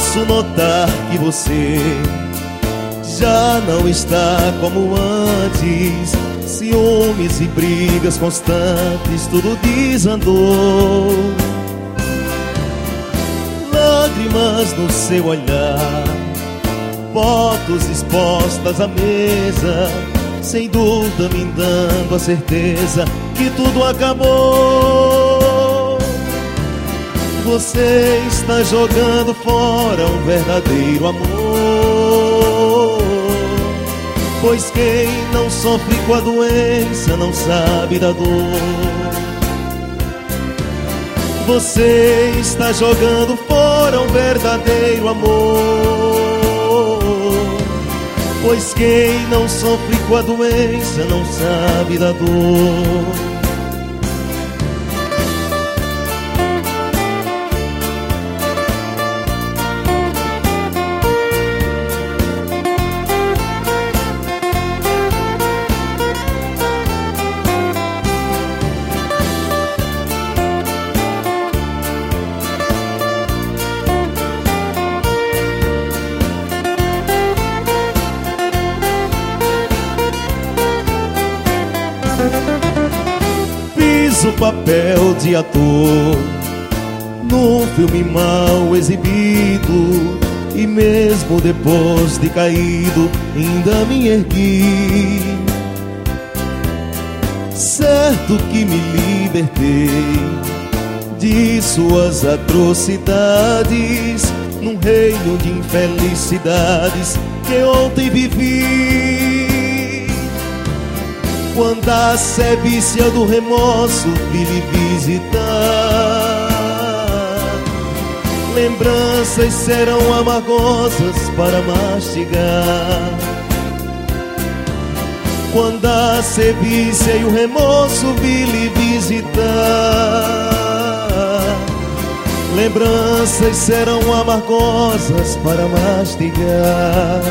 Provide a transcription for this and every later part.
posso notar que você já não está como antes. Ciúmes e brigas constantes, tudo desandou. Lágrimas no seu olhar, fotos expostas à mesa, sem dúvida me dando a certeza que tudo acabou. Você está jogando fora um verdadeiro amor, pois quem não sofre com a doença não sabe da dor. Você está jogando fora um verdadeiro amor, pois quem não sofre com a doença não sabe da dor. Fiz o papel de ator num filme mal exibido, e mesmo depois de caído ainda me ergui. Certo que me libertei de suas atrocidades, num reino de infelicidades que ontem vivi. Quando a sebícia do remorso vi lhe visitar, lembranças serão amargosas para mastigar. Quando a sebícia e o remorso vi lhe visitar, lembranças serão amargosas para mastigar.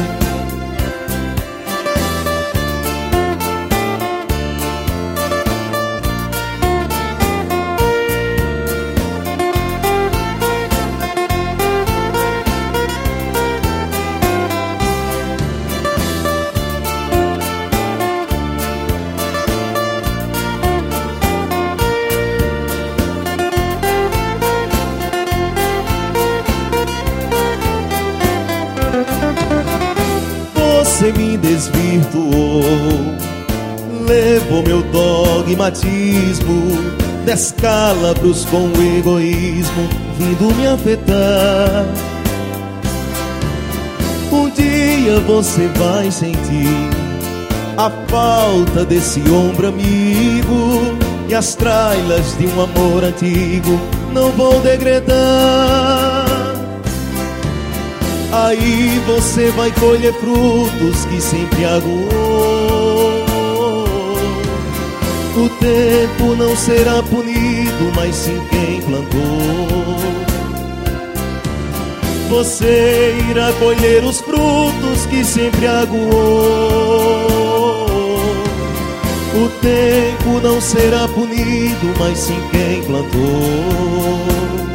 Você me desvirtuou, levou meu dogmatismo, descalabros com o egoísmo, vindo me afetar. Um dia você vai sentir a falta desse ombro amigo, e as trailas de um amor antigo não vão degradar. Aí você vai colher frutos que sempre aguou. O tempo não será punido, mas sim quem plantou. Você irá colher os frutos que sempre aguou. O tempo não será punido, mas sim quem plantou.